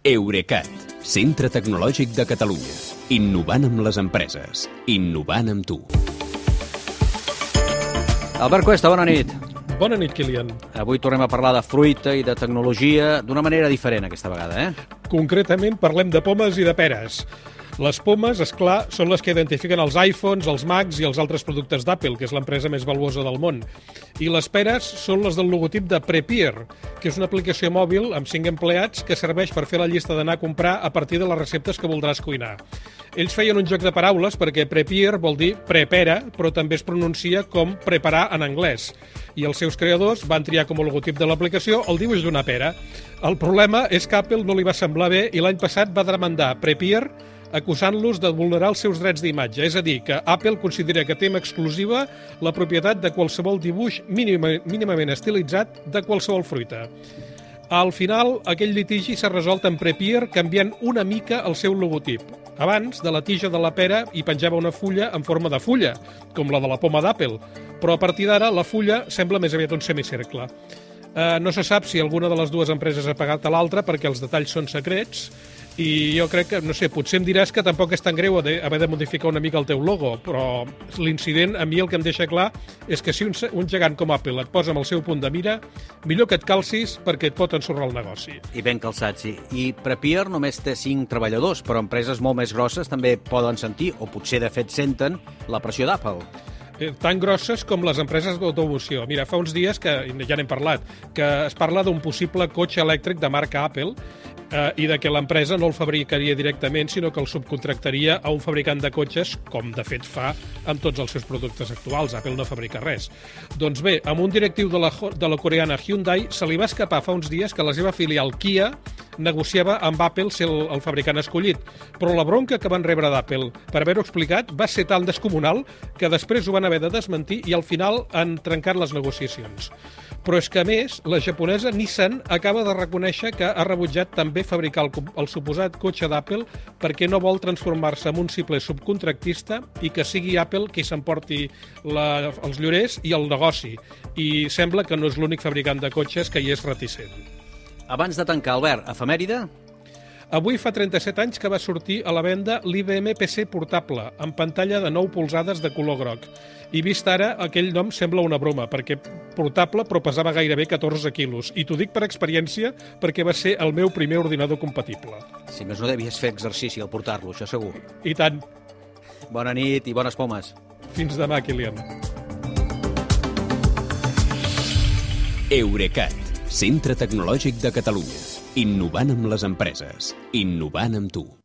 Eurecat, centre tecnològic de Catalunya. Innovant amb les empreses. Innovant amb tu. Albert Cuesta, bona nit. Bona nit, Kilian. Avui tornem a parlar de fruita i de tecnologia d'una manera diferent aquesta vegada, Concretament parlem de pomes i de peres. Les pomes, és clar, són les que identifiquen els iPhones, els Macs i els altres productes d'Apple, que és l'empresa més valuosa del món. I les peres són les del logotip de Prepier, que és una aplicació mòbil amb 5 empleats que serveix per fer la llista d'anar a comprar a partir de les receptes que voldràs cuinar. Ells feien un joc de paraules perquè Prepier vol dir prepera, però també es pronuncia com preparar en anglès. I els seus creadors van triar com a logotip de l'aplicació el dibuix d'una pera. El problema és que Apple no li va semblar bé i l'any passat va demandar Prepier acusant-los de vulnerar els seus drets d'imatge. És a dir, que Apple considera que té en exclusiva la propietat de qualsevol dibuix mínimament estilitzat de qualsevol fruita. Al final, aquell litigi s'ha resolt en Prepier canviant una mica el seu logotip. Abans, de la tija de la pera hi penjava una fulla en forma de fulla, com la de la poma d'Apple, però a partir d'ara la fulla sembla més aviat un semicercle. No se sap si alguna de les dues empreses ha pagat a l'altra perquè els detalls són secrets i jo crec que, no sé, potser em diràs que tampoc és tan greu haver de modificar una mica el teu logo, però l'incident a mi el que em deixa clar és que si un gegant com Apple et posa amb el seu punt de mira, millor que et calcis perquè et pot ensorrar el negoci. I ben calçat, sí. I Prepier només té 5 treballadors, però empreses molt més grosses també poden sentir, o potser de fet senten, la pressió d'Apple. Tan grosses com les empreses d'automoció. Mira, fa uns dies, que ja n'hem parlat, que es parla d'un possible cotxe elèctric de marca Apple i de que l'empresa no el fabricaria directament, sinó que el subcontractaria a un fabricant de cotxes, com de fet fa amb tots els seus productes actuals. Apple no fabrica res. Doncs bé, amb un directiu de la coreana Hyundai se li va escapar fa uns dies que la seva filial Kia negociava amb Apple ser el fabricant escollit. Però la bronca que van rebre d'Apple per haver-ho explicat va ser tan descomunal que després ho van haver de desmentir i al final han trencat les negociacions. Però és que, a més, la japonesa Nissan acaba de reconèixer que ha rebutjat també fabricar el suposat cotxe d'Apple perquè no vol transformar-se en un simple subcontractista i que sigui Apple qui s'emporti els llorers i el negoci. I sembla que no és l'únic fabricant de cotxes que hi és reticent. Abans de tancar, Albert, efemèride? Avui fa 37 anys que va sortir a la venda l'IBM PC portable, amb pantalla de 9 polzades de color groc. I vist ara, aquell nom sembla una broma, perquè portable però pesava gairebé 14 quilos. I t'ho dic per experiència perquè va ser el meu primer ordinador compatible. Si més no devies fer exercici al portar-lo, això segur. I tant. Bona nit i bones pomes. Fins demà, Kilian. Eurecat, centre tecnològic de Catalunya. Innovant amb les empreses. Innovant amb tu.